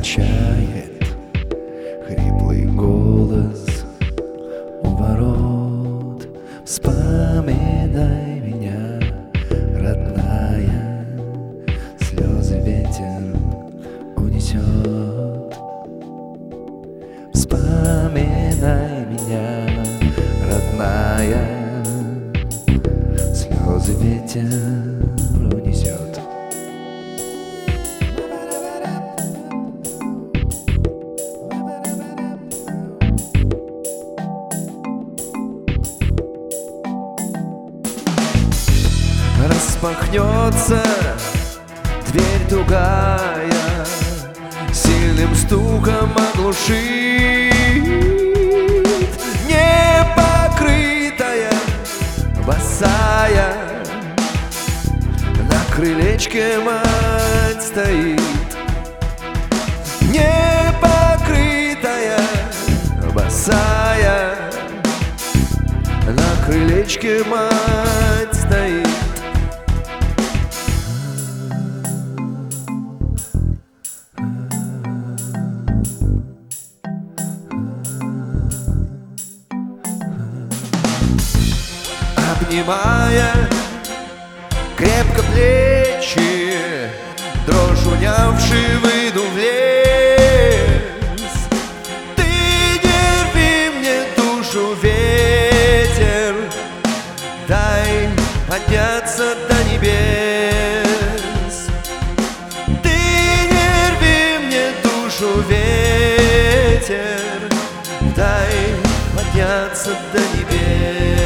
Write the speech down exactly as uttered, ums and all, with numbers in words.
качает хриплый голос у ворот. Вспоминай меня, родная, слезы ветер унесет. Вспоминай меня, родная, слезы ветер унесет. Распахнется дверь тугая, сильным стуком оглушит. Непокрытая, босая, на крылечке мать стоит. Непокрытая, босая, на крылечке мать стоит. Обнимая крепко плечи, дрожь унявший, выйду в лес. Ты не рви мне душу, ветер, дай подняться до небес. Ты не рви мне душу, ветер, дай подняться до небес.